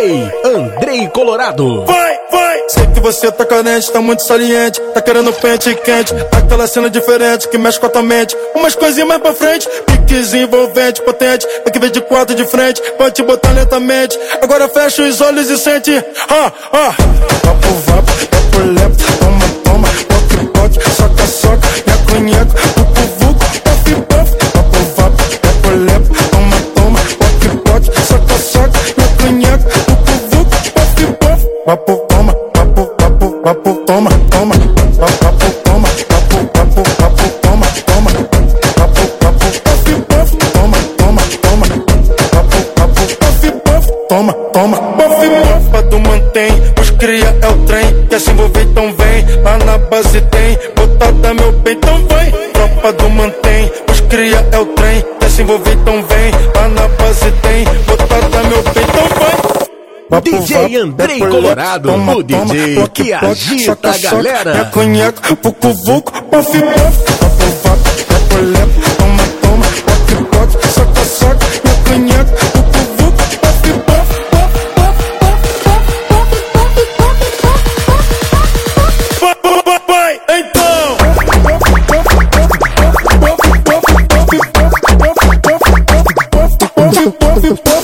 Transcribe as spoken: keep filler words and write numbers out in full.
J Andrei Colorado. Vai, vai! Sei que você tá carente, tá muito saliente, tá querendo pente quente, aquela cena diferente que mexe com a tua mente. Umas coisinhas mais pra frente, piquezinho envolvente, potente, tem que ver de quatro de frente, pode te botar lentamente. Agora fecha os olhos e sente, ah, ah. Vapo, vapo, vapo, lepo, toma, toma, poque, poque, soca, soca, nheco, nheco, vucu, vucu, puff, puff. Vapo, vapo, vapo, lepo, toma, toma, poque, poque, soca, soca, nheco, nheco, vucu, vucu, puff, puff. Vapo, toma, vapo, vapo, vapo, toma, toma, vapo, toma, vapo, vapo, vapo, toma, toma, vapo, vapo, puff, puff, toma, toma, toma, vapo, vapo, puff, puff, toma, toma, puff, puff. Pra tu mantém, os cria é o trem, quer se envolver então vem, lá na base tem, botada meu bem, então vai. Tropa do mantém, os cria é o trem, quer se envolver então vem, lá na base tem, botada meu bem, então vai. D J Andrei Colorado, o D J que agita a galera. Nheco, nheco, vucu, vucu, puff, puff. Vapo, vapo, vapo, lepo, toma, toma, poque, poque, soca, soca, nheco, nheco, vucu, vucu, puff, puff. Vai, vai, vai, então. Puff, puff, puff, puff, puff, puff, puff, puff, puff, puff, puff.